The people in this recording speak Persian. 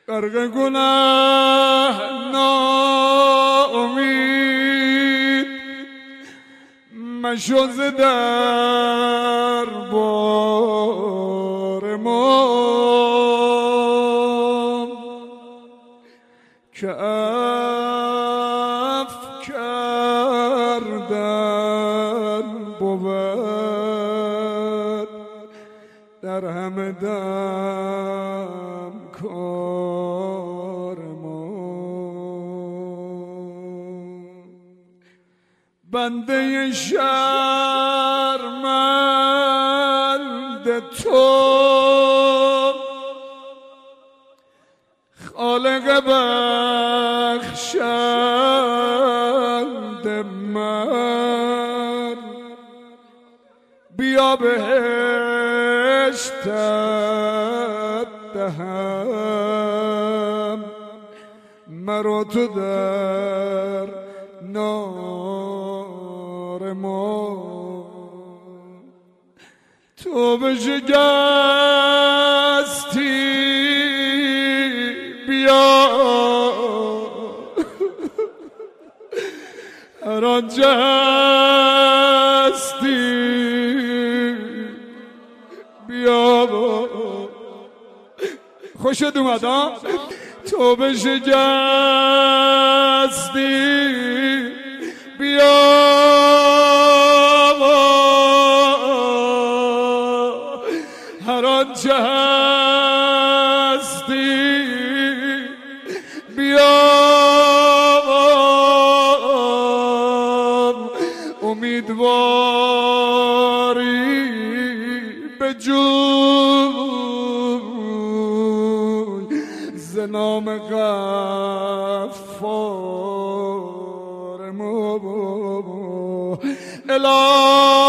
غرق گناه ناامید مشو ز دربار ما که عفو کردن بود در همه دم کار ما. بنده شرمنده تو خالق بخشنده من، بیا بهشتت دهم مرا تو در نار ما. تو بشکستی بیا هر آنچه هستی بیا. خوشت اومد ها؟ تو بشکستی بیا هر آنچه هستی بیا. امیدواری به جوی ز نام غفار ما.